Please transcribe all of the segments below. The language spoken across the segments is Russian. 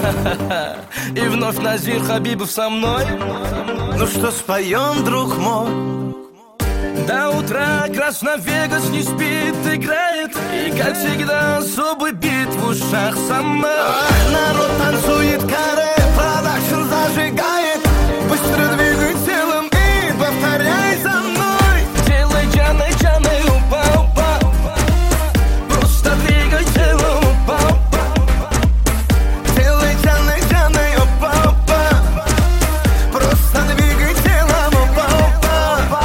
И вновь Назир Хабибов со мной. Ну что споем, друг мой? До утра Красновегас не спит, играет. И как всегда особый бит в ушах со мной. Народ танцует каре, продакшн зажигает. Быстро двигай телом и повторяй за мной. Делай джаны, джаны, упа, упа. Просто двигай телом, упа, упа. Делай джаны, джаны, опа, опа. Просто двигай телом, опа, опа.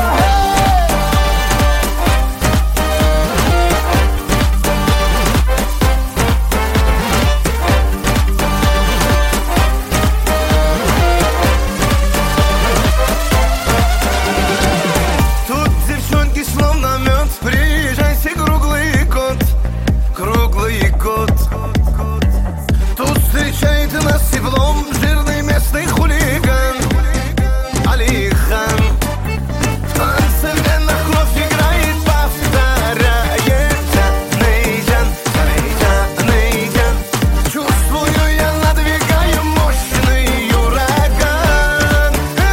Тут девчонки словно мед. Приезжайте, круглый год, круглый год. Тут встречает нас теплом жирный местный хулиган Алихан. В танце венах кровь играет, повторяет. Джаны, джан, джаны, джан. Чувствую, я надвигаю мощный ураган.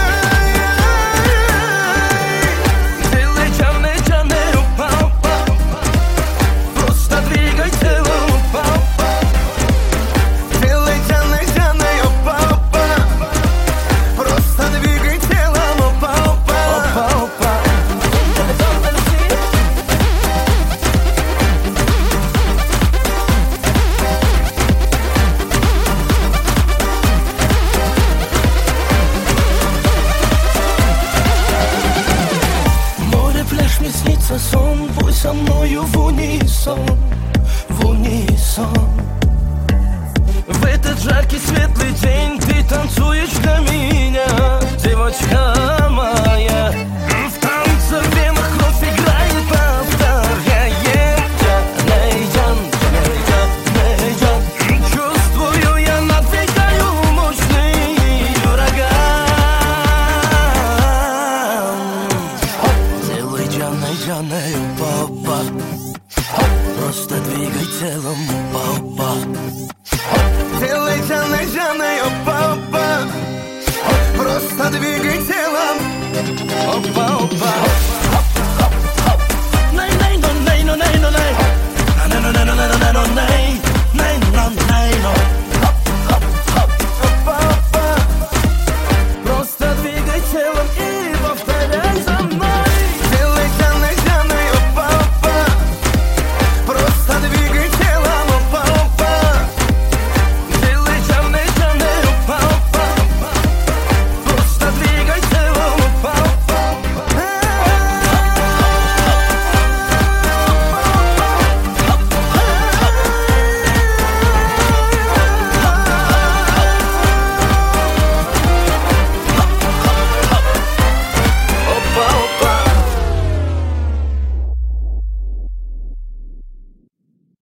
Делай джаны, джаны, упа, упа. Просто двигай телом, упа, упа. Делай джаны, джаны, опа, опа. Просто двигай телом, опа, опа. Опа, опа. Море, пляж, мне снится сон. Пусть со мною в унисон, в унисон. В этот жаркий светлый день ты танцуешь для меня, девочка моя. В танце в венах кровь играет, повторяет. Джанейджан, Джанейджан, Джанейджан. Чувствую, я надвигаю мощный ураган. Делай джаней, папа. Просто двигай телом, папа. Делай джаны, джаны, опа, опа. Просто двигай телом.